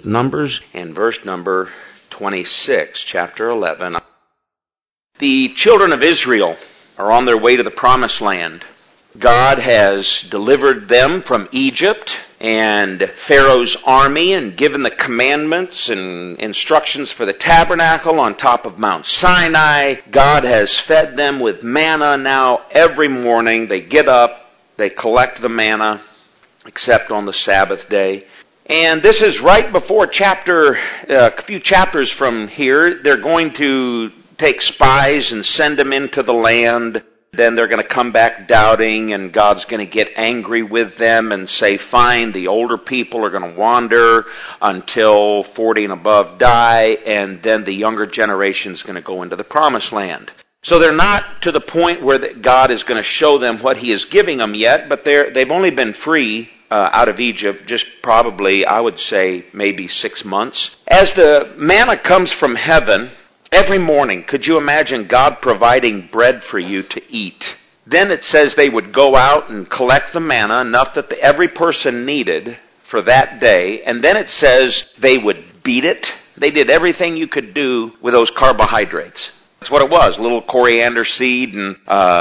Numbers and verse number 26, chapter 11. The children of Israel are on their way to the promised land. God has delivered them from Egypt and Pharaoh's army and given the commandments and instructions for the tabernacle on top of Mount Sinai. God has fed them with manna now every morning. They get up, they collect the manna, except on the Sabbath day. And this is right before a few chapters from here. They're going to take spies and send them into the land. Then they're going to come back doubting, and God's going to get angry with them and say, fine, the older people are going to wander until 40 and above die, and then the younger generation is going to go into the promised land. So they're not to the point where God is going to show them what He is giving them yet, but they've only been free out of Egypt, just probably, I would say, maybe 6 months. As the manna comes from heaven every morning, could you imagine God providing bread for you to eat? Then it says they would go out and collect the manna, enough that every person needed for that day, and then it says they would beat it. They did everything you could do with those carbohydrates. That's what it was, a little coriander seed and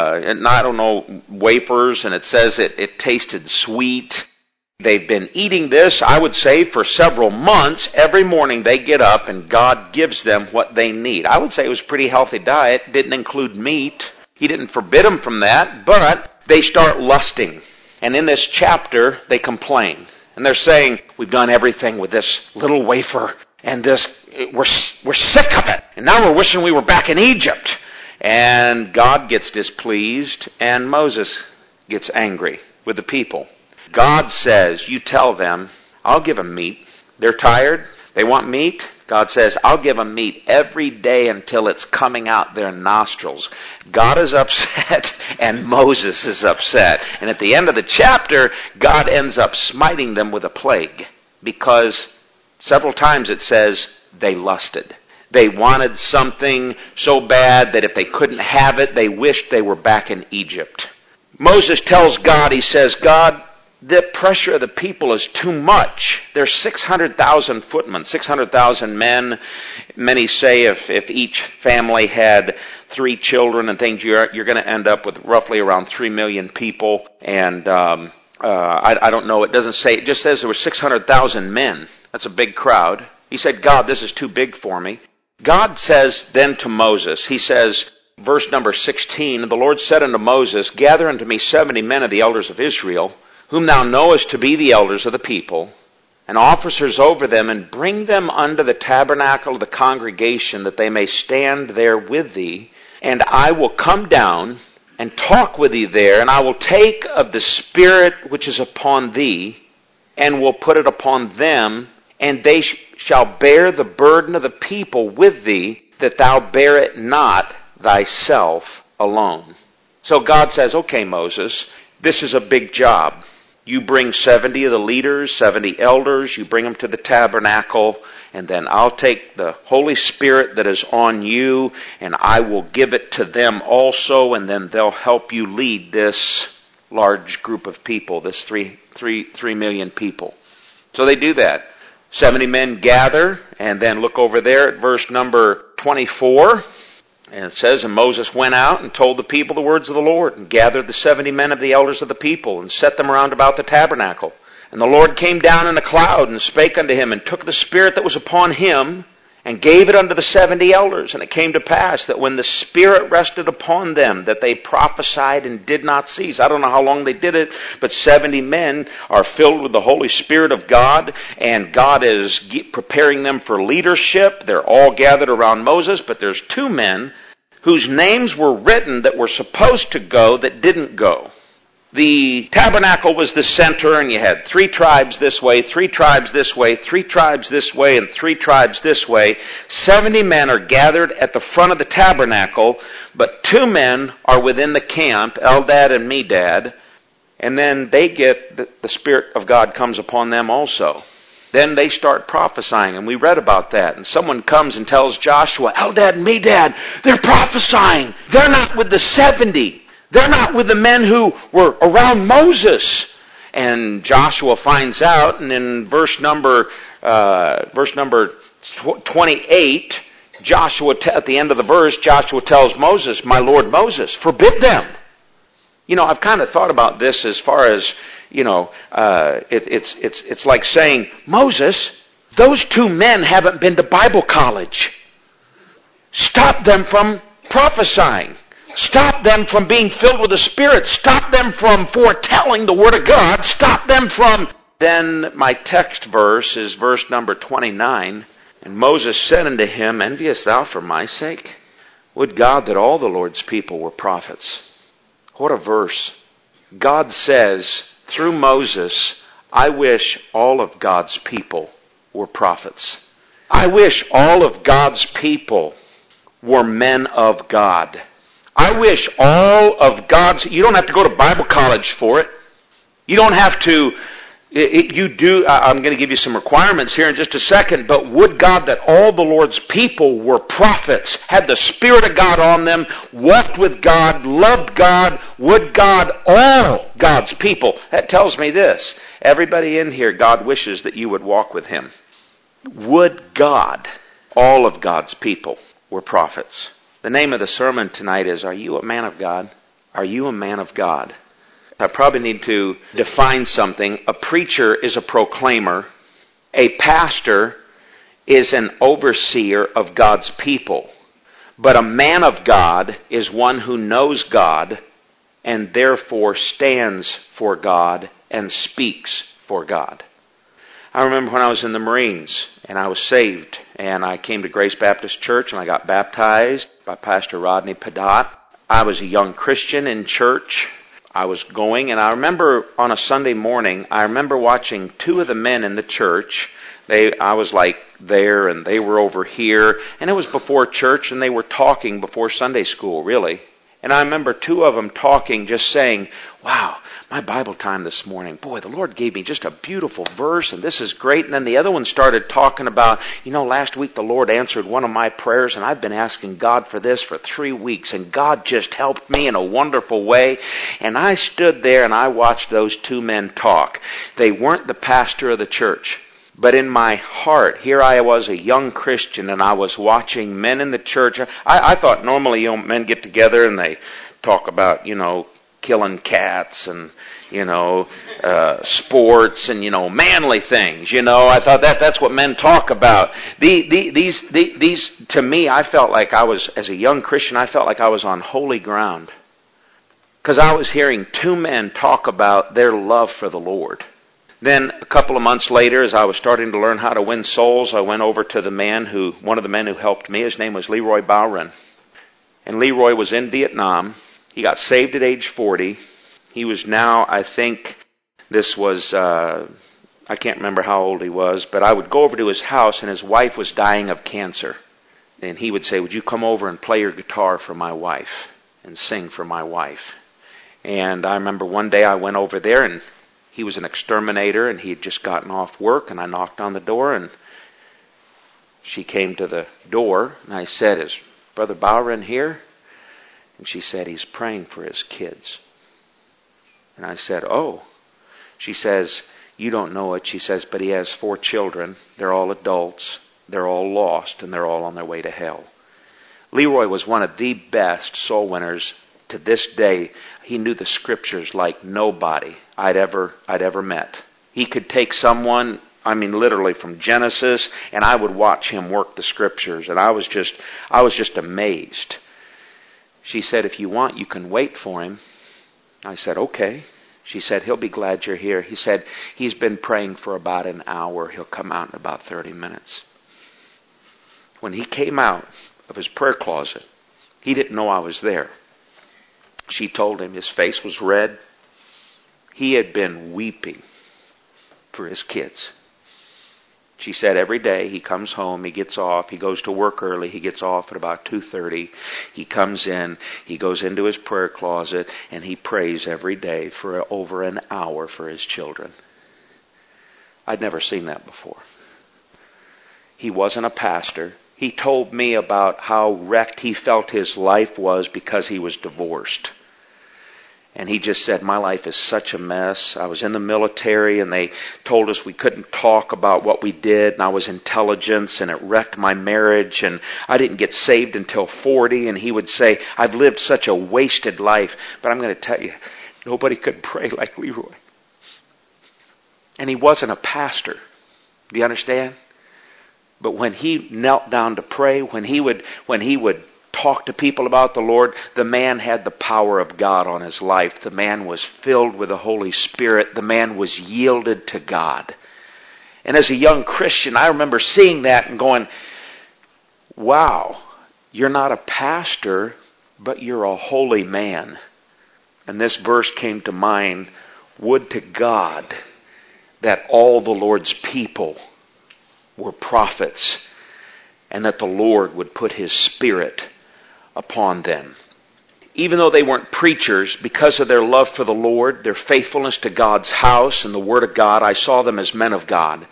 I don't know, wafers, and it says it tasted sweet. They've been eating this, I would say, for several months. Every morning they get up and God gives them what they need. I would say it was a pretty healthy diet. Didn't include meat. He didn't forbid them from that, but they start lusting. And in this chapter, they complain. And they're saying, we've done everything with this little wafer, and we're sick of it. And now we're wishing we were back in Egypt. And God gets displeased, and Moses gets angry with the people. God says, you tell them, I'll give them meat. They're tired. They want meat. God says, I'll give them meat every day until it's coming out their nostrils. God is upset and Moses is upset. And at the end of the chapter, God ends up smiting them with a plague because several times it says they lusted. They wanted something so bad that if they couldn't have it, they wished they were back in Egypt. Moses tells God, he says, God, the pressure of the people is too much. There's 600,000 footmen, 600,000 men. Many say if each family had 3 children and things, you're going to end up with roughly around 3 million people. And I don't know. It doesn't say. It just says there were 600,000 men. That's a big crowd. He said, God, this is too big for me. God says then to Moses, he says, verse number 16, the Lord said unto Moses, gather unto me 70 men of the elders of Israel, whom thou knowest to be the elders of the people, and officers over them, and bring them unto the tabernacle of the congregation, that they may stand there with thee. And I will come down and talk with thee there, and I will take of the Spirit which is upon thee, and will put it upon them, and they shall bear the burden of the people with thee, that thou bear it not thyself alone. So God says, okay, Moses, this is a big job. You bring 70 of the leaders, 70 elders, you bring them to the tabernacle, and then I'll take the Holy Spirit that is on you, and I will give it to them also, and then they'll help you lead this large group of people, this 3 million people. So they do that. 70 men gather, and then look over there at verse number 24. And it says, and Moses went out and told the people the words of the Lord, and gathered the 70 men of the elders of the people, and set them around about the tabernacle. And the Lord came down in a cloud, and spake unto him, and took the Spirit that was upon him, and gave it unto the 70 elders. And it came to pass that when the Spirit rested upon them, that they prophesied and did not cease. I don't know how long they did it, but 70 men are filled with the Holy Spirit of God, and God is preparing them for leadership. They're all gathered around Moses, but there's 2 men whose names were written that were supposed to go that didn't go. The tabernacle was the center, and you had 3 tribes this way, 3 tribes this way, 3 tribes this way, and 3 tribes this way. 70 men are gathered at the front of the tabernacle, but 2 men are within the camp, Eldad and Medad, and then they get, the Spirit of God comes upon them also. Then they start prophesying, and we read about that. And someone comes and tells Joshua, Eldad and Medad, they're prophesying. They're not with the 70. They're not with the men who were around Moses. And Joshua finds out, and in verse number verse number 28, Joshua, at the end of the verse, Joshua tells Moses, "My Lord Moses, forbid them." I've kind of thought about this as far as, it's like saying, Moses, those two men haven't been to Bible college. Stop them from prophesying. Stop them from being filled with the Spirit. Stop them from foretelling the Word of God. Stop them from... Then my text verse is verse number 29. And Moses said unto him, "Enviest thou for my sake? Would God that all the Lord's people were prophets." What a verse. God says through Moses, "I wish all of God's people were prophets. I wish all of God's people were men of God. I wish all of God's..." You don't have to go to Bible college for it. You don't have to... You do. I'm going to give you some requirements here in just a second, but would God that all the Lord's people were prophets, had the Spirit of God on them, walked with God, loved God. Would God all God's people... That tells me this. Everybody in here, God wishes that you would walk with Him. Would God all of God's people were prophets? The name of the sermon tonight is, Are You a Man of God? Are you a man of God? I probably need to define something. A preacher is a proclaimer. A pastor is an overseer of God's people. But a man of God is one who knows God and therefore stands for God and speaks for God. I remember when I was in the Marines and I was saved and I came to Grace Baptist Church and I got baptized by Pastor Rodney Padat. I was a young Christian in church. I was going, and I remember on a Sunday morning, I remember watching two of the men in the church. I was like there, and they were over here, and it was before church, and they were talking before Sunday school, really. And I remember two of them talking, just saying, "Wow, my Bible time this morning, boy, the Lord gave me just a beautiful verse, and this is great." And then the other one started talking about, last week the Lord answered one of my prayers, and I've been asking God for this for 3 weeks, and God just helped me in a wonderful way. And I stood there and I watched those two men talk. They weren't the pastor of the church. But in my heart, here I was, a young Christian, and I was watching men in the church. I thought normally men get together and they talk about, killing cats and, sports and, manly things. I thought that's what men talk about. These, to me, I felt like I was, as a young Christian, I felt like I was on holy ground. Because I was hearing two men talk about their love for the Lord. Then a couple of months later, as I was starting to learn how to win souls, I went over to one of the men who helped me. His name was Leroy Bowron. And Leroy was in Vietnam. He got saved at age 40. He was now, I think, I can't remember how old he was, but I would go over to his house and his wife was dying of cancer. And he would say, "Would you come over and play your guitar for my wife and sing for my wife?" And I remember one day I went over there and he was an exterminator and he had just gotten off work, and I knocked on the door and she came to the door and I said, "Is Brother Bowron here?" And she said, "He's praying for his kids." And I said, "Oh." She says, "You don't know it." She says, "But he has 4 children. They're all adults. They're all lost and they're all on their way to hell." Leroy was one of the best soul winners to this day. He knew the scriptures like nobody I'd ever met. He could take someone, literally from Genesis, and I would watch him work the scriptures, and I was just amazed. She said, "If you want, you can wait for him." I said, "Okay." She said, "He'll be glad you're here." He said, "He's been praying for about an hour. He'll come out in about 30 minutes. When he came out of his prayer closet, he didn't know I was there. She told him his face was red. He had been weeping for his kids. She said every day he comes home, he gets off, he goes to work early, he gets off at about 2:30. He comes in, he goes into his prayer closet, and he prays every day for over an hour for his children. I'd never seen that before. He wasn't a pastor. He told me about how wrecked he felt his life was because he was divorced. And he just said, my life is such a mess. I was in the military and they told us we couldn't talk about what we did. And I was intelligence and it wrecked my marriage. And I didn't get saved until 40. And he would say, I've lived such a wasted life. But I'm going to tell you, nobody could pray like Leroy. And he wasn't a pastor. Do you understand? But when he knelt down to pray, when he would talk to people about the Lord, the man had the power of God on his life. The man was filled with the Holy Spirit. The man was yielded to God. And as a young Christian, I remember seeing that and going, wow, you're not a pastor, but you're a holy man. And this verse came to mind, would to God that all the Lord's people were prophets and that the Lord would put His Spirit upon them. Even though they weren't preachers, because of their love for the Lord, their faithfulness to God's house and the Word of God, I saw them as men of God.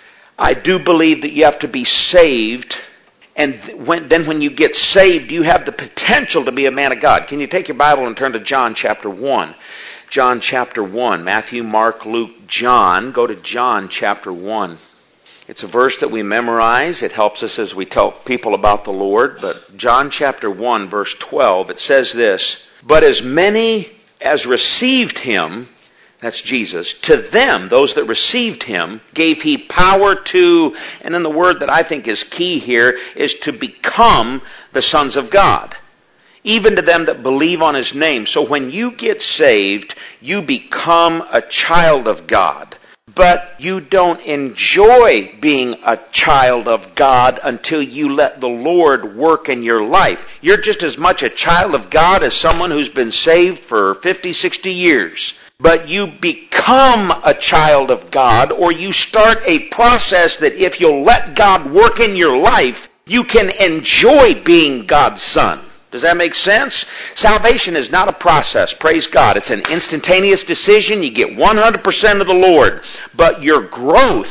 I do believe that you have to be saved, and when you get saved, you have the potential to be a man of God. Can you take your Bible and turn to John chapter 1? John chapter 1. Matthew, Mark, Luke, John. Go to John chapter 1. It's a verse that we memorize. It helps us as we tell people about the Lord. But John chapter 1, verse 12, it says this, but as many as received Him, that's Jesus, to them, those that received Him, gave He power to, and then the word that I think is key here, is to become the sons of God. Even to them that believe on His name. So when you get saved, you become a child of God. But you don't enjoy being a child of God until you let the Lord work in your life. You're just as much a child of God as someone who's been saved for 50, 60 years. But you become a child of God, or you start a process that if you'll let God work in your life, you can enjoy being God's son. Does that make sense? Salvation is not a process. Praise God. It's an instantaneous decision. You get 100% of the Lord. But your growth,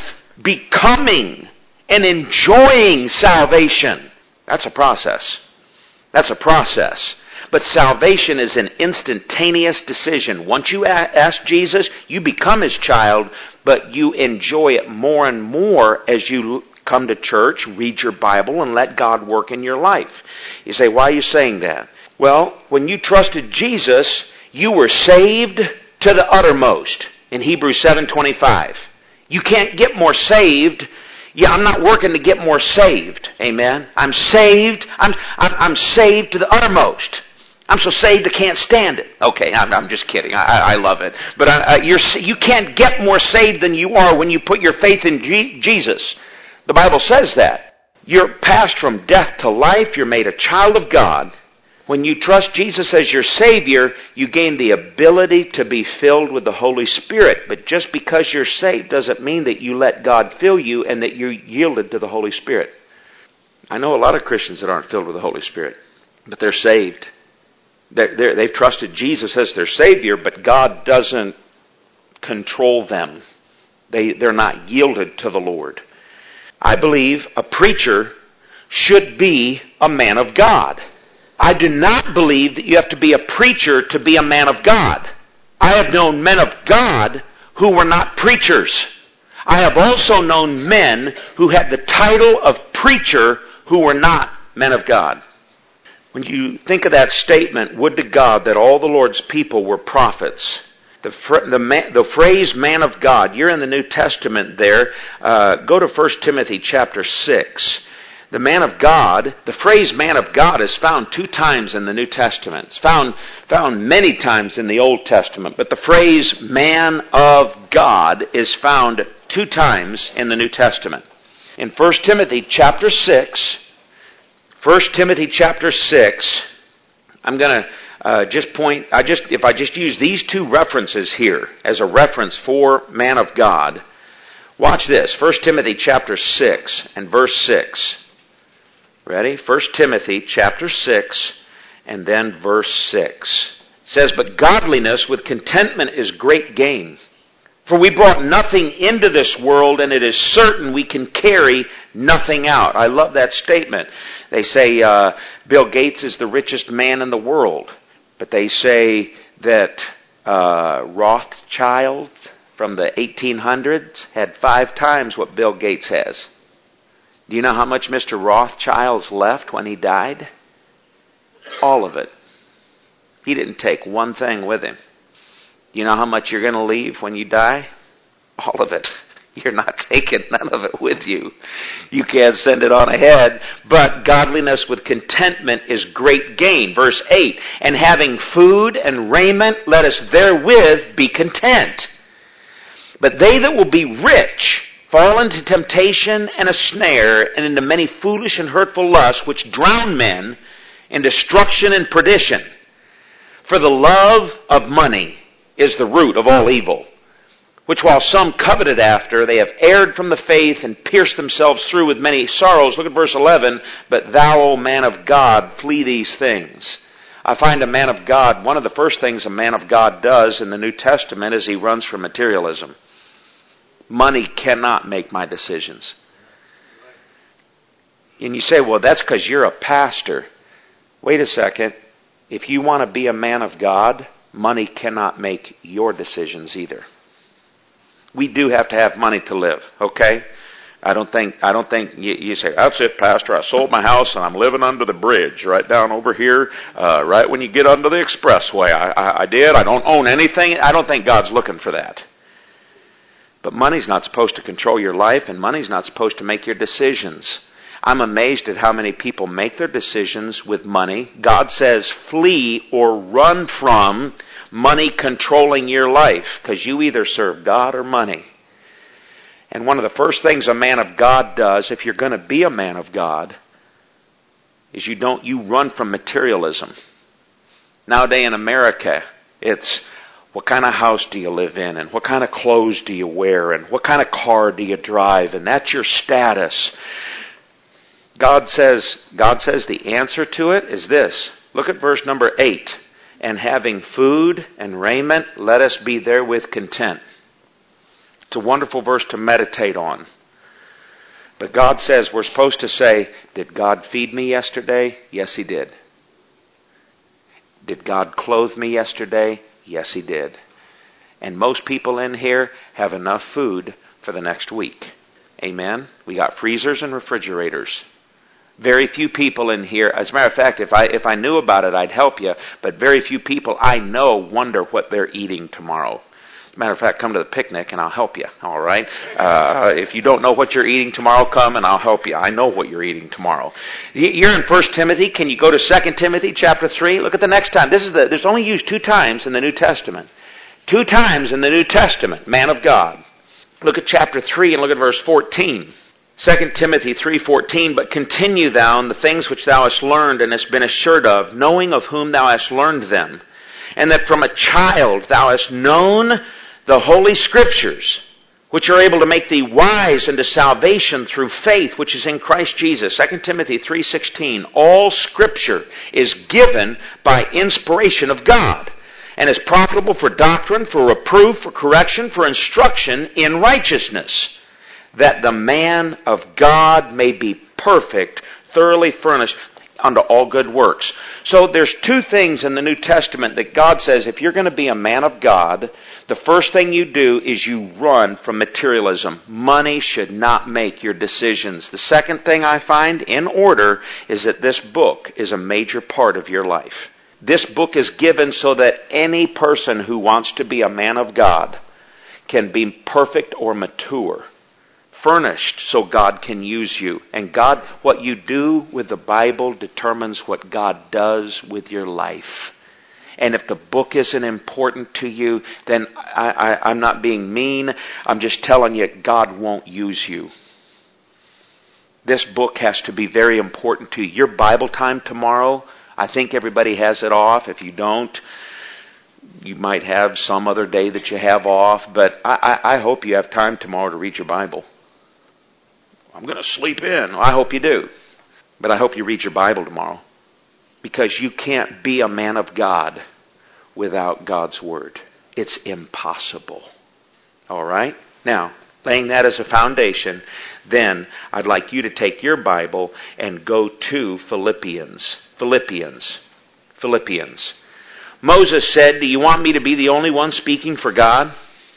becoming and enjoying salvation, that's a process. That's a process. But salvation is an instantaneous decision. Once you ask Jesus, you become His child, but you enjoy it more and more as you come to church, read your Bible, and let God work in your life. You say, why are you saying that? Well, when you trusted Jesus, you were saved to the uttermost in Hebrews 7:25. You can't get more saved. Yeah, I'm not working to get more saved. Amen. I'm saved. I'm saved to the uttermost. I'm so saved I can't stand it. Okay, I'm just kidding. I love it. But you can't get more saved than you are when you put your faith in Jesus. The Bible says that. You're passed from death to life. You're made a child of God. When you trust Jesus as your Savior, you gain the ability to be filled with the Holy Spirit. But just because you're saved doesn't mean that you let God fill you and that you're yielded to the Holy Spirit. I know a lot of Christians that aren't filled with the Holy Spirit, but they're saved. They've trusted Jesus as their Savior, but God doesn't control them. They're not yielded to the Lord. I believe a preacher should be a man of God. I do not believe that you have to be a preacher to be a man of God. I have known men of God who were not preachers. I have also known men who had the title of preacher who were not men of God. When you think of that statement, would to God that all the Lord's people were prophets. The phrase man of God, you're in the New Testament there. Go to 1 Timothy chapter 6. The man of God, the phrase man of God is found 2 times in the New Testament. It's found many times in the Old Testament. But the phrase man of God is found 2 times in the New Testament. In 1 Timothy chapter 6, I'm going to if I just use these 2 references here as a reference for man of God, watch this. 1 Timothy chapter 6 and verse 6. Ready? 1 Timothy chapter 6 and then verse 6. It says, but godliness with contentment is great gain. For we brought nothing into this world, and it is certain we can carry nothing out. I love that statement. They say Bill Gates is the richest man in the world. But they say that Rothschild from the 1800s had 5 times what Bill Gates has. Do you know how much Mr. Rothschild's left when he died? All of it. He didn't take one thing with him. You know how much you're going to leave when you die? All of it. You're not taking none of it with you. You can't send it on ahead. But godliness with contentment is great gain. Verse 8, and having food and raiment, let us therewith be content. But they that will be rich fall into temptation and a snare, and into many foolish and hurtful lusts, which drown men in destruction and perdition. For the love of money is the root of all evil, which while some coveted after, they have erred from the faith and pierced themselves through with many sorrows. Look at verse 11. But thou, O man of God, flee these things. I find a man of God, one of the first things a man of God does in the New Testament is he runs from materialism. Money cannot make my decisions. And you say, well, that's because you're a pastor. Wait a second. If you want to be a man of God, money cannot make your decisions either. We do have to have money to live, okay? I don't think you say, that's it, Pastor, I sold my house and I'm living under the bridge right down over here, right when you get under the expressway. I did. I don't own anything. I don't think God's looking for that. But money's not supposed to control your life, and money's not supposed to make your decisions. I'm amazed at how many people make their decisions with money. God says flee or run from money controlling your life, because you either serve God or money. And one of the first things a man of God does, if you're going to be a man of God, is you run from materialism. Nowadays in America, it's what kind of house do you live in, and what kind of clothes do you wear, and what kind of car do you drive, and that's your status. God says the answer to it is this. Look at verse number 8. And having food and raiment, let us be therewith content. It's a wonderful verse to meditate on. But God says we're supposed to say, did God feed me yesterday? Yes, He did. Did God clothe me yesterday? Yes, He did. And most people in here have enough food for the next week. Amen? We got freezers and refrigerators. Very few people in here, as a matter of fact, if I knew about it, I'd help you, but very few people I know wonder what they're eating tomorrow. As a matter of fact, come to the picnic and I'll help you, all right? If you don't know what you're eating tomorrow, come and I'll help you. I know what you're eating tomorrow. You're in 1 Timothy. Can you go to 2 Timothy chapter 3? Look at the next time. There's only used 2 times in the New Testament. 2 times in the New Testament, man of God. Look at chapter 3 and look at verse 14. 2 Timothy 3:14, but continue thou in the things which thou hast learned and hast been assured of, knowing of whom thou hast learned them, and that from a child thou hast known the holy Scriptures, which are able to make thee wise unto salvation through faith which is in Christ Jesus. 2 Timothy 3:16, all Scripture is given by inspiration of God, and is profitable for doctrine, for reproof, for correction, for instruction in righteousness, that the man of God may be perfect, thoroughly furnished unto all good works. So there's 2 things in the New Testament that God says, if you're going to be a man of God, the first thing you do is you run from materialism. Money should not make your decisions. The second thing I find in order is that this book is a major part of your life. This book is given so that any person who wants to be a man of God can be perfect or mature, furnished so God can use you. And God, what you do with the Bible determines what God does with your life. And if the book isn't important to you, then I'm not being mean. I'm just telling you, God won't use you. This book has to be very important to you. Your Bible time tomorrow, I think everybody has it off. If you don't, you might have some other day that you have off. But I hope you have time tomorrow to read your Bible. I'm going to sleep in. I hope you do. But I hope you read your Bible tomorrow. Because you can't be a man of God without God's Word. It's impossible. All right? Now, laying that as a foundation, then I'd like you to take your Bible and go to Philippians. Moses said, do you want me to be the only one speaking for God?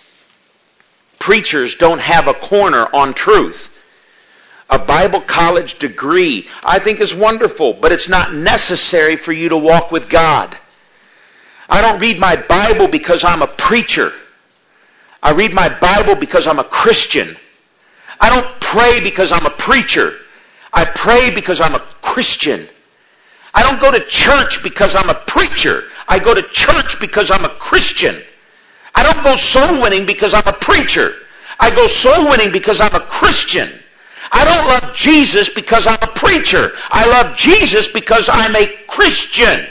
Preachers don't have a corner on truth. A Bible college degree, I think, is wonderful, but it's not necessary for you to walk with God. I don't read my Bible because I'm a preacher. I read my Bible because I'm a Christian. I don't pray because I'm a preacher. I pray because I'm a Christian. I don't go to church because I'm a preacher. I go to church because I'm a Christian. I don't go soul winning because I'm a preacher. I go soul winning because I'm a Christian. I don't love Jesus because I'm a preacher. I love Jesus because I'm a Christian.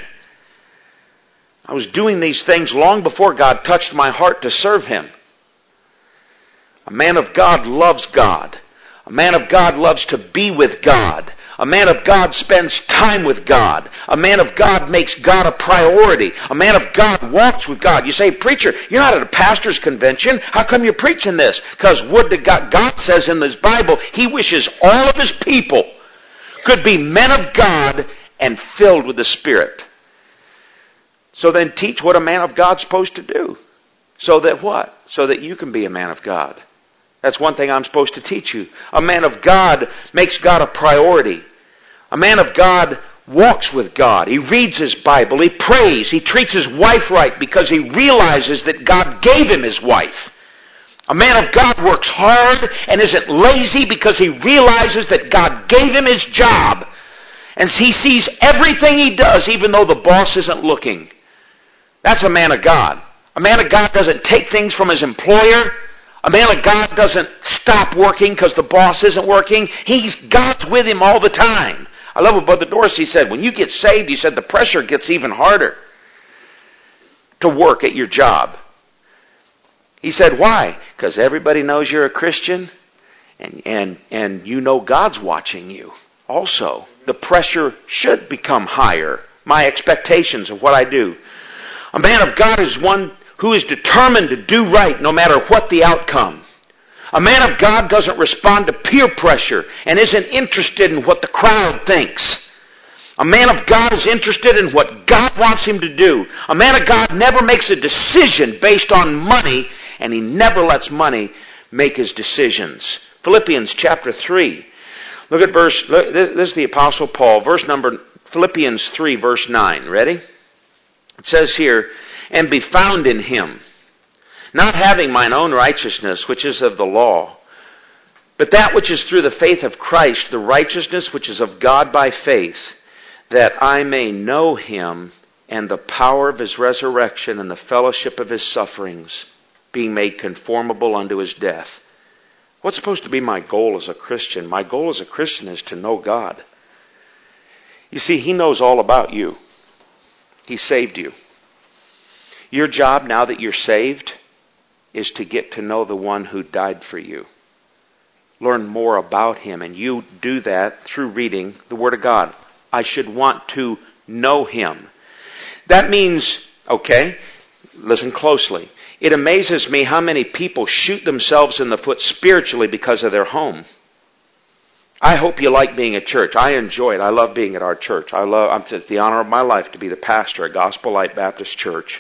I was doing these things long before God touched my heart to serve Him. A man of God loves God. A man of God loves to be with God. A man of God spends time with God. A man of God makes God a priority. A man of God walks with God. You say, preacher, you're not at a pastor's convention. How come you're preaching this? Because God says in this Bible, He wishes all of His people could be men of God and filled with the Spirit. So then teach what a man of God's supposed to do. So that what? So that you can be a man of God. That's one thing I'm supposed to teach you. A man of God makes God a priority. A man of God walks with God. He reads his Bible. He prays. He treats his wife right because he realizes that God gave him his wife. A man of God works hard and isn't lazy because he realizes that God gave him his job. And he sees everything he does even though the boss isn't looking. That's a man of God. A man of God doesn't take things from his employer. A man of God doesn't stop working because the boss isn't working. God's with him all the time. I love what Brother Dorsey said. When you get saved, he said, the pressure gets even harder to work at your job. He said, why? Because everybody knows you're a Christian and you know God's watching you. Also, the pressure should become higher. My expectations of what I do. A man of God is one who is determined to do right no matter what the outcome. A man of God doesn't respond to peer pressure and isn't interested in what the crowd thinks. A man of God is interested in what God wants him to do. A man of God never makes a decision based on money, and he never lets money make his decisions. Philippians chapter 3. Look at this is the Apostle Paul, Philippians 3 verse 9. Ready? It says here, and be found in Him, not having mine own righteousness, which is of the law, but that which is through the faith of Christ, the righteousness which is of God by faith, that I may know Him and the power of His resurrection and the fellowship of His sufferings, being made conformable unto His death. What's supposed to be my goal as a Christian? My goal as a Christian is to know God. You see, He knows all about you. He saved you. Your job now that you're saved is to get to know the one who died for you. Learn more about Him, and you do that through reading the Word of God. I should want to know Him. That means, okay, listen closely. It amazes me how many people shoot themselves in the foot spiritually because of their home. I hope you like being at church. I enjoy it. I love being at our church. It's the honor of my life to be the pastor at Gospel Light Baptist Church.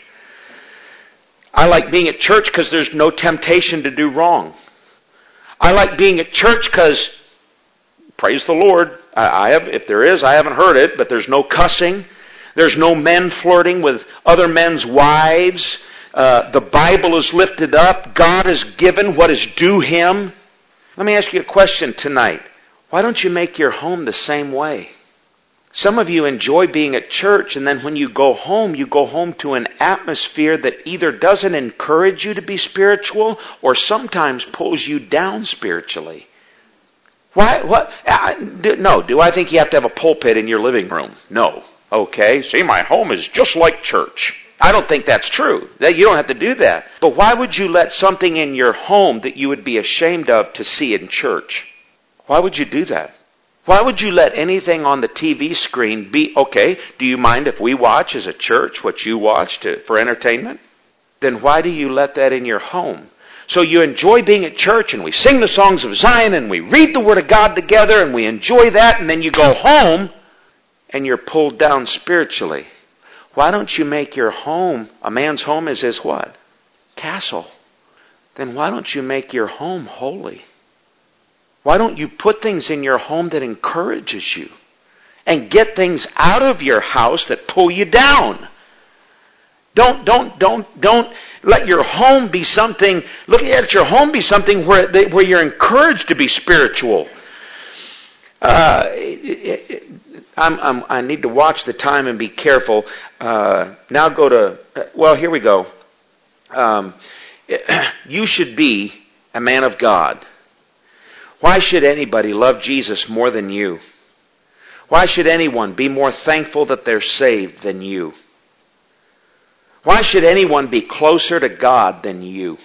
I like being at church because there's no temptation to do wrong. I like being at church because, praise the Lord, if there is, I haven't heard it, but there's no cussing. There's no men flirting with other men's wives. The Bible is lifted up. God is given what is due Him. Let me ask you a question tonight. Why don't you make your home the same way? Some of you enjoy being at church, and then when you go home to an atmosphere that either doesn't encourage you to be spiritual or sometimes pulls you down spiritually. Why? What? No. Do I think you have to have a pulpit in your living room? No. Okay. See, my home is just like church. I don't think that's true. You don't have to do that. But why would you let something in your home that you would be ashamed of to see in church? Why would you do that? Why would you let anything on the TV screen be, okay, do you mind if we watch as a church what you watch for entertainment? Then why do you let that in your home? So you enjoy being at church and we sing the songs of Zion and we read the Word of God together and we enjoy that, and then you go home and you're pulled down spiritually. Why don't you make your home, a man's home is his what? Castle. Then why don't you make your home holy? Why don't you put things in your home that encourages you? And get things out of your house that pull you down. Don't let your home be something, look at your home be something where you're encouraged to be spiritual. I need to watch the time and be careful. Now go to, here we go. You should be a man of God. Why should anybody love Jesus more than you? Why should anyone be more thankful that they're saved than you? Why should anyone be closer to God than you?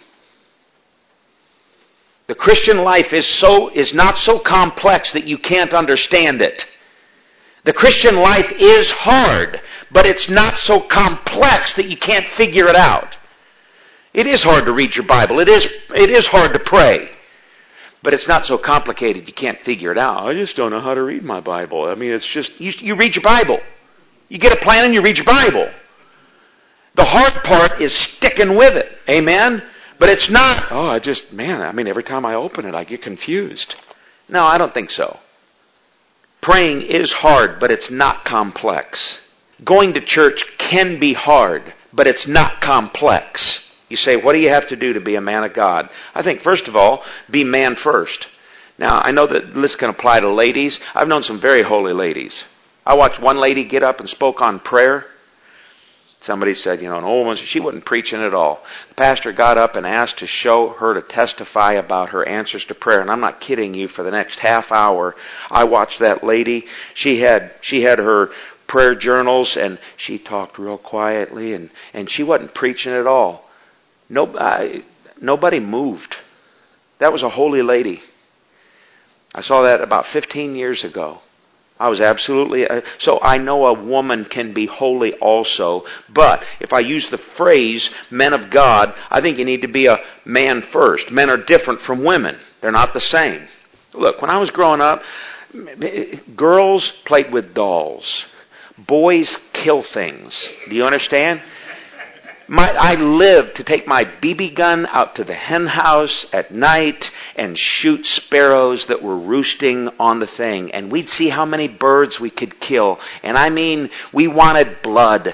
The Christian life is not so complex that you can't understand it. The Christian life is hard, but it's not so complex that you can't figure it out. It is hard to read your Bible. It is hard to pray. But it's not so complicated you can't figure it out. I just don't know how to read my Bible. I mean, it's just, you read your Bible. You get a plan and you read your Bible. The hard part is sticking with it. Amen? But it's not, every time I open it, I get confused. No, I don't think so. Praying is hard, but it's not complex. Going to church can be hard, but it's not complex. You say, what do you have to do to be a man of God? I think, first of all, be man first. Now, I know that this can apply to ladies. I've known some very holy ladies. I watched one lady get up and spoke on prayer. Somebody said, an old one, she wasn't preaching at all. The pastor got up and asked to show her to testify about her answers to prayer. And I'm not kidding you, for the next half hour, I watched that lady. She had her prayer journals, and she talked real quietly, and she wasn't preaching at all. Nobody moved. That was a holy lady. I saw that about 15 years ago. I was absolutely... So I know a woman can be holy also. But if I use the phrase men of God, I think you need to be a man first. Men are different from women. They're not the same. Look, when I was growing up, girls played with dolls. Boys kill things. Do you understand? I lived to take my BB gun out to the hen house at night and shoot sparrows that were roosting on the thing. And we'd see how many birds we could kill. And I mean, we wanted blood.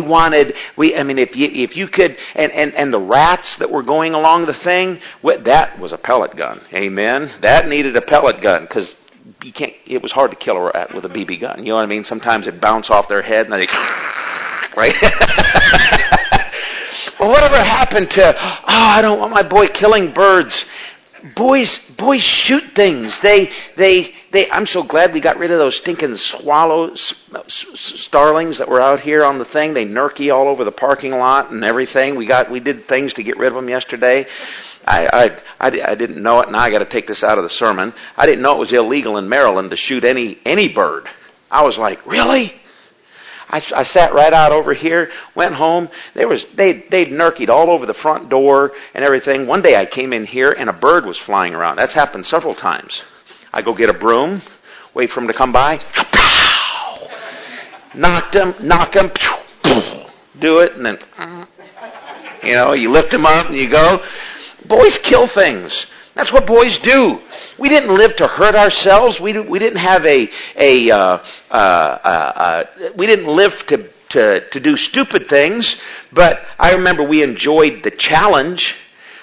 If you could, and the rats that were going along the thing, that was a pellet gun. Amen? That needed a pellet gun, because it was hard to kill a rat with a BB gun. You know what I mean? Sometimes it'd bounce off their head and then right? Well, whatever happened to, I don't want my boy killing birds. Boys shoot things. I'm so glad we got rid of those stinking starlings that were out here on the thing. They nerky all over the parking lot and everything. We did things to get rid of them yesterday. I didn't know it. Now I got to take this out of the sermon. I didn't know it was illegal in Maryland to shoot any bird. I was like, really? I sat right out over here, went home. They'd nerkied all over the front door and everything. One day I came in here and a bird was flying around. That's happened several times. I go get a broom, wait for him to come by. Knock him, do it, and then, you lift him up and you go. Boys kill things. That's what boys do. We didn't live to hurt ourselves. We didn't have we didn't live to do stupid things. But I remember we enjoyed the challenge.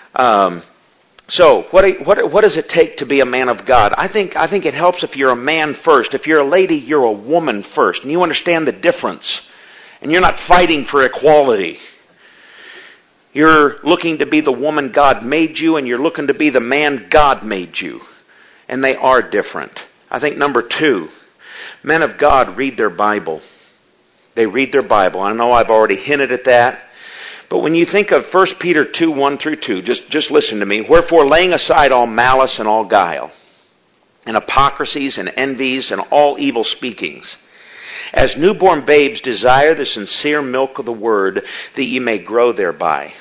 So what does it take to be a man of God? I think it helps if you're a man first. If you're a lady, you're a woman first, and you understand the difference. And you're not fighting for equality. You're looking to be the woman God made you, and you're looking to be the man God made you. And they are different. I think number 2, men of God read their Bible. They read their Bible. I know I've already hinted at that. But when you think of 1 Peter 2, 1 through 2, just listen to me. Wherefore, laying aside all malice and all guile, and hypocrisies and envies and all evil speakings, as newborn babes desire the sincere milk of the word, that ye may grow thereby.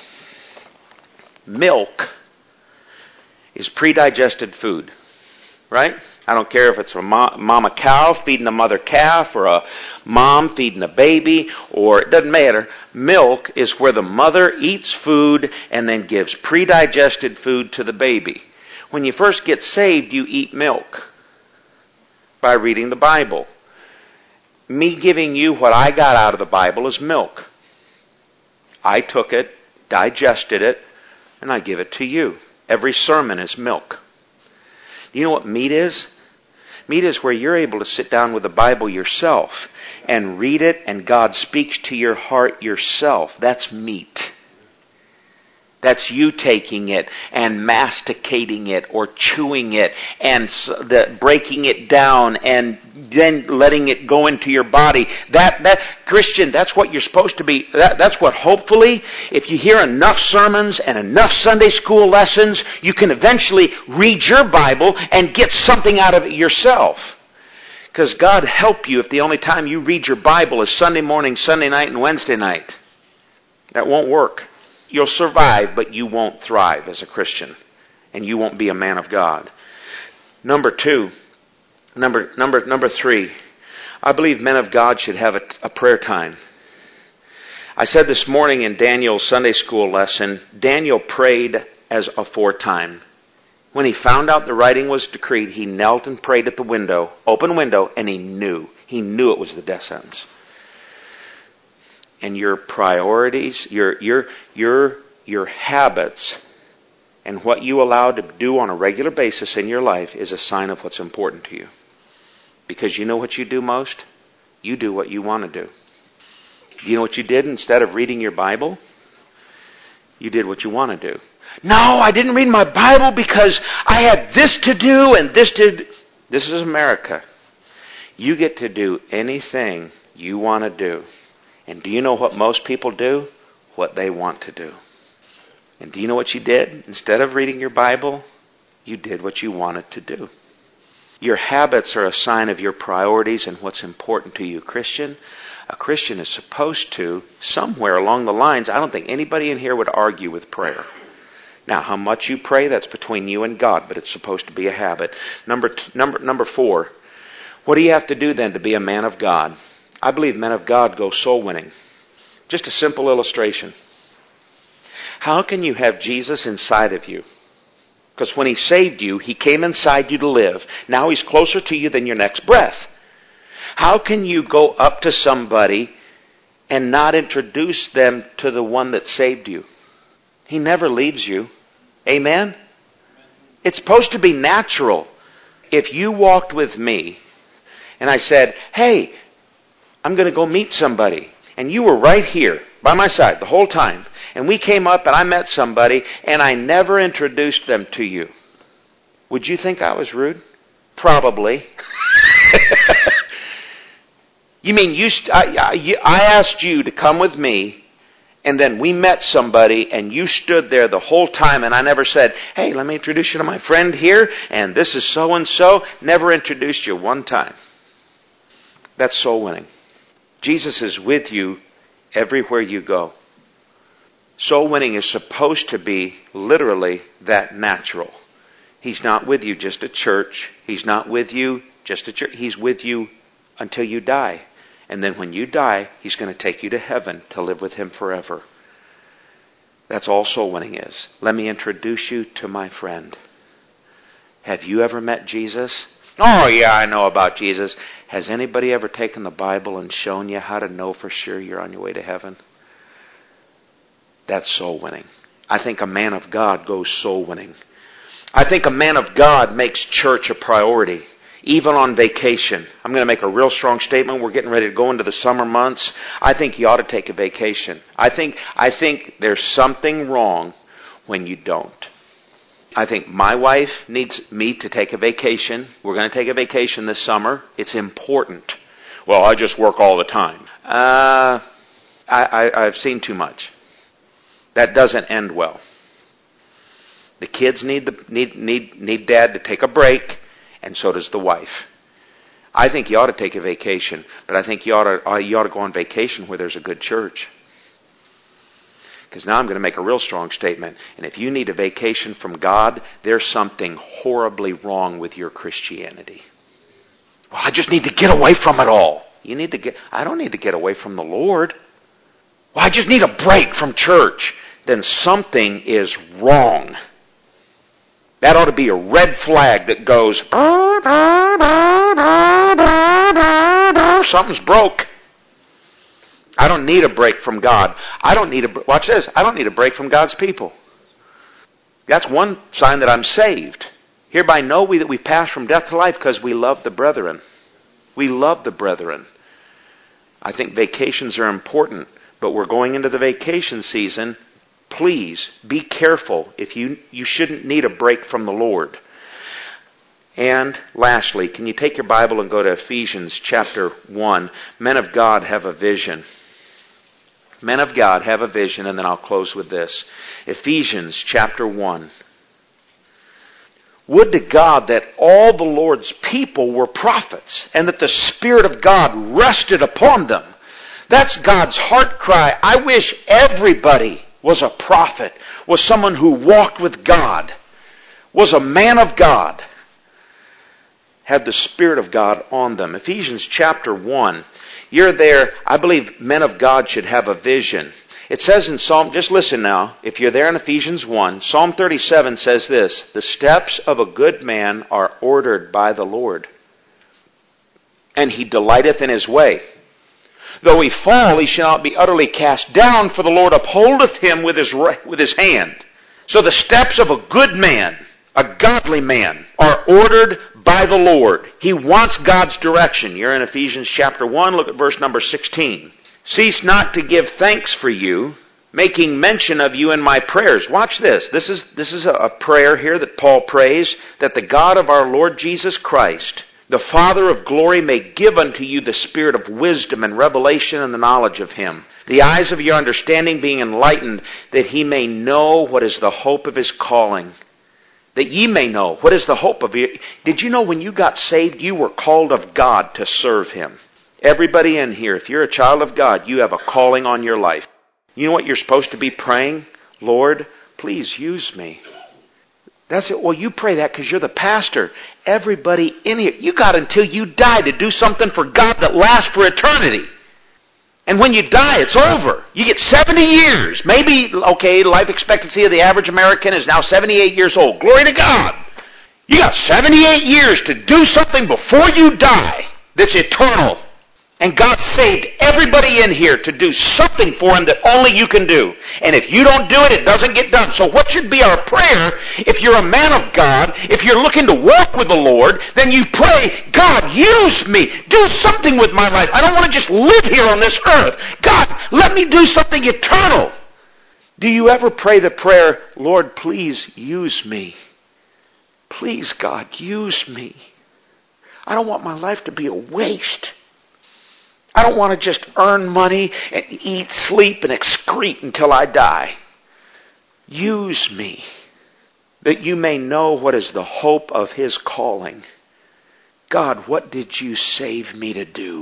Milk is pre-digested food, right? I don't care if it's a mama cow feeding a mother calf or a mom feeding a baby, or it doesn't matter. Milk is where the mother eats food and then gives pre-digested food to the baby. When you first get saved, you eat milk by reading the Bible. Me giving you what I got out of the Bible is milk. I took it, digested it, and I give it to you. Every sermon is milk. Do you know what meat is? Meat is where you're able to sit down with the Bible yourself and read it, and God speaks to your heart yourself. That's meat. That's you taking it and masticating it or chewing it and breaking it down and then letting it go into your body. That Christian, that's what you're supposed to be. That's what hopefully, if you hear enough sermons and enough Sunday school lessons, you can eventually read your Bible and get something out of it yourself. Because God help you if the only time you read your Bible is Sunday morning, Sunday night, and Wednesday night. That won't work. You'll survive, but you won't thrive as a Christian. And you won't be a man of God. Number three, I believe men of God should have a prayer time. I said this morning in Daniel's Sunday school lesson, Daniel prayed as aforetime. When he found out the writing was decreed, he knelt and prayed at the window, open window, and he knew it was the death sentence. And your priorities, your habits, and what you allow to do on a regular basis in your life is a sign of what's important to you. Because you know what you do most? You do what you want to do. Do you know what you did instead of reading your Bible? You did what you want to do. No, I didn't read my Bible because I had this to do and this to do. This is America. You get to do anything you want to do. And do you know what most people do? What they want to do. And do you know what you did? Instead of reading your Bible, you did what you wanted to do. Your habits are a sign of your priorities and what's important to you. Christian, a Christian is supposed to, somewhere along the lines, I don't think anybody in here would argue with prayer. Now, how much you pray, that's between you and God, but it's supposed to be a habit. Number 4, what do you have to do then to be a man of God? I believe men of God go soul winning. Just a simple illustration. How can you have Jesus inside of you? Because when He saved you, He came inside you to live. Now He's closer to you than your next breath. How can you go up to somebody and not introduce them to the one that saved you? He never leaves you. Amen? It's supposed to be natural. If you walked with me and I said, hey, I'm going to go meet somebody. And you were right here by my side the whole time. And we came up and I met somebody and I never introduced them to you. Would you think I was rude? Probably. You mean I asked you to come with me and then we met somebody and you stood there the whole time and I never said, hey, let me introduce you to my friend here and this is so-and-so. Never introduced you one time. That's soul winning. Jesus is with you everywhere you go. Soul winning is supposed to be literally that natural. He's not with you just at church. He's not with you just at church. He's with you until you die. And then when you die, He's going to take you to heaven to live with Him forever. That's all soul winning is. Let me introduce you to my friend. Have you ever met Jesus? Oh, yeah, I know about Jesus. Has anybody ever taken the Bible and shown you how to know for sure you're on your way to heaven? That's soul winning. I think a man of God goes soul winning. I think a man of God makes church a priority, even on vacation. I'm going to make a real strong statement. We're getting ready to go into the summer months. I think you ought to take a vacation. I think there's something wrong when you don't. I think my wife needs me to take a vacation. We're going to take a vacation this summer. It's important. Well, I just work all the time. I've seen too much. That doesn't end well. The kids need dad to take a break, and so does the wife. I think you ought to take a vacation, but I think you ought to go on vacation where there's a good church. Because now I'm going to make a real strong statement. And if you need a vacation from God, there's something horribly wrong with your Christianity. Well, I just need to get away from it all. I don't need to get away from the Lord. Well, I just need a break from church. Then something is wrong. That ought to be a red flag that goes, something's broke. I don't need a break from God. Watch this, I don't need a break from God's people. That's one sign that I'm saved. Hereby know we that we've passed from death to life because we love the brethren. We love the brethren. I think vacations are important, but we're going into the vacation season. Please be careful if you shouldn't need a break from the Lord. And lastly, can you take your Bible and go to Ephesians chapter 1? Men of God have a vision. Men of God have a vision, and then I'll close with this. Ephesians chapter 1. Would to God that all the Lord's people were prophets, and that the Spirit of God rested upon them. That's God's heart cry. I wish everybody was a prophet, was someone who walked with God, was a man of God, had the Spirit of God on them. Ephesians chapter 1. You're there. I believe men of God should have a vision. It says in Psalm, just listen now, if you're there in Ephesians 1, Psalm 37 says this, the steps of a good man are ordered by the Lord, and he delighteth in his way. Though he fall, he shall not be utterly cast down, for the Lord upholdeth him with his hand. So the steps of a good man, a godly man, are ordered by the Lord. He wants God's direction. You're in Ephesians chapter 1, look at verse number 16. Cease not to give thanks for you, making mention of you in my prayers. Watch this. This is a prayer here that Paul prays, that the God of our Lord Jesus Christ, the Father of glory, may give unto you the spirit of wisdom and revelation and the knowledge of him, the eyes of your understanding being enlightened, that he may know what is the hope of his calling. That ye may know what is the hope of it. Did you know when you got saved, you were called of God to serve him? Everybody in here, if you're a child of God, you have a calling on your life. You know what you're supposed to be praying? Lord, please use me. That's it. Well, you pray that because you're the pastor. Everybody in here, you got until you die to do something for God that lasts for eternity. And when you die, it's over. You get 70 years. Maybe, okay, life expectancy of the average American is now 78 years old. Glory to God. You got 78 years to do something before you die that's eternal. And God saved everybody in here to do something for him that only you can do. And if you don't do it, it doesn't get done. So what should be our prayer if you're a man of God, if you're looking to walk with the Lord, then you pray, God, use me. Do something with my life. I don't want to just live here on this earth. God, let me do something eternal. Do you ever pray the prayer, Lord, please use me? Please, God, use me. I don't want my life to be a waste. I don't want to just earn money and eat, sleep, and excrete until I die. Use me, that you may know what is the hope of his calling. God, what did you save me to do?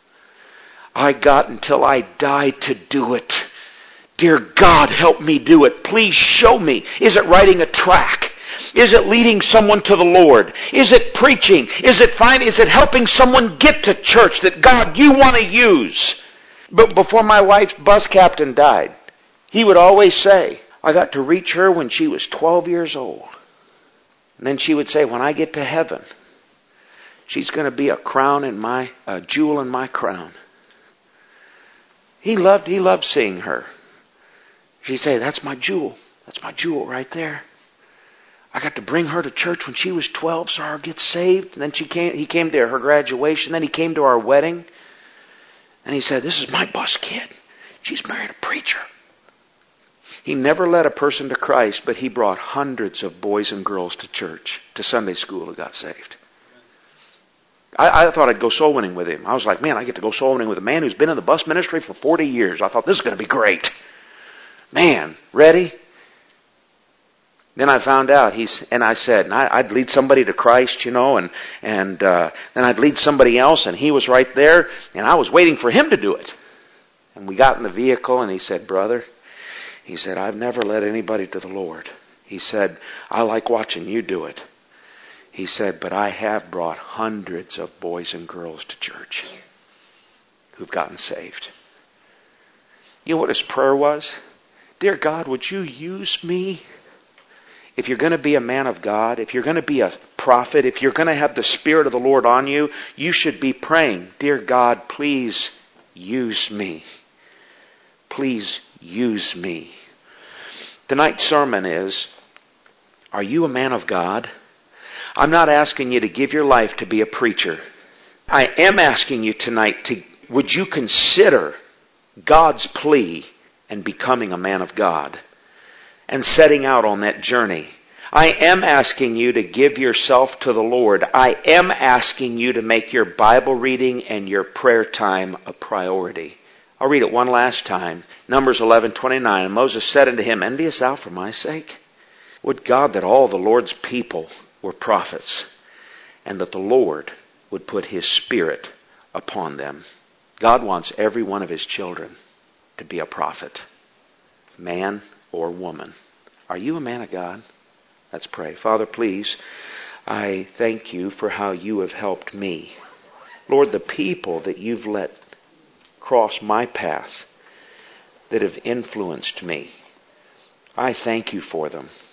I got until I died to do it. Dear God, help me do it. Please show me. Is it writing a tract? Is it leading someone to the Lord? Is it preaching? Is it helping someone get to church that God you want to use? But before my wife's bus captain died, he would always say, I got to reach her when she was 12 years old. And then she would say, when I get to heaven, she's going to be a jewel in my crown. He loved seeing her. She'd say, that's my jewel. That's my jewel right there. I got to bring her to church when she was 12, saw her get saved. And then he came to her graduation. Then he came to our wedding. And he said, this is my bus kid. She's married a preacher. He never led a person to Christ, but he brought hundreds of boys and girls to church, to Sunday school, who got saved. I thought I'd go soul winning with him. I was like, man, I get to go soul winning with a man who's been in the bus ministry for 40 years. I thought this is going to be great. Man, ready? Then I found out, I'd lead somebody to Christ, and then I'd lead somebody else, and he was right there, and I was waiting for him to do it. And we got in the vehicle, and he said, brother, He said, I've never led anybody to the Lord. He said, I like watching you do it. He said, but I have brought hundreds of boys and girls to church who've gotten saved. You know what his prayer was? Dear God, would you use me? If you're going to be a man of God, if you're going to be a prophet, if you're going to have the Spirit of the Lord on you, you should be praying, Dear God, please use me. Please use me. Tonight's sermon is, are you a man of God? I'm not asking you to give your life to be a preacher. I am asking you tonight would you consider God's plea and becoming a man of God and setting out on that journey. I am asking you to give yourself to the Lord. I am asking you to make your Bible reading and your prayer time a priority. I'll read it one last time. Numbers 11:29. And Moses said unto him, Enviest thou for my sake? Would God that all the Lord's people were prophets, and that the Lord would put His Spirit upon them. God wants every one of His children to be a prophet, man or woman. Are you a man of God? Let's pray. Father, please, I thank you for how you have helped me. Lord, the people that you've let cross my path that have influenced me, I thank you for them.